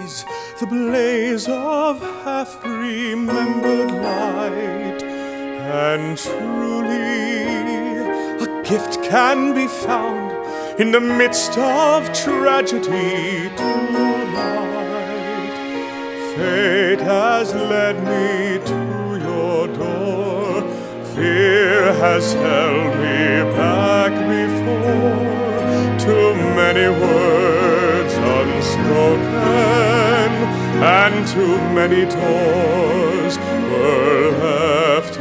eyes the blaze of half-remembered light. And truly, a gift can be found in the midst of tragedy tonight. Fate has led me to your door. Fear has held me back before. Too many words unspoken, and too many doors were left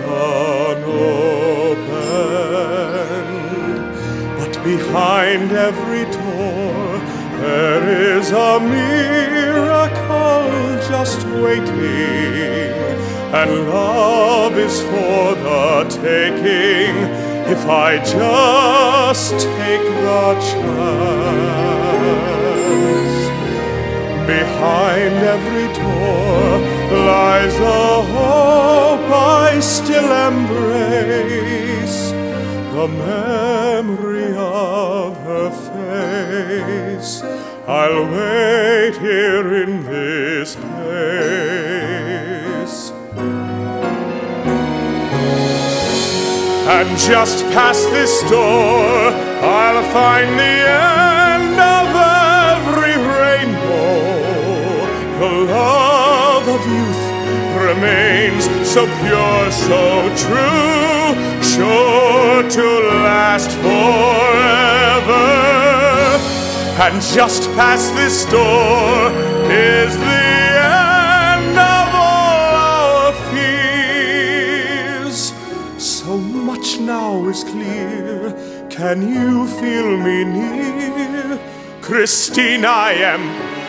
unopened. But behind every door there is a miracle just waiting, and love is for the taking if I just take the chance. Behind every door lies a hope I still embrace, the memory of her face. I'll wait here in this place. And just past this door I'll find the end of every rainbow. The love of youth remains so pure, so true, sure to last forever. And just past this door is the end of all our fears. So much now is clear. Can you feel me near? Christine, I am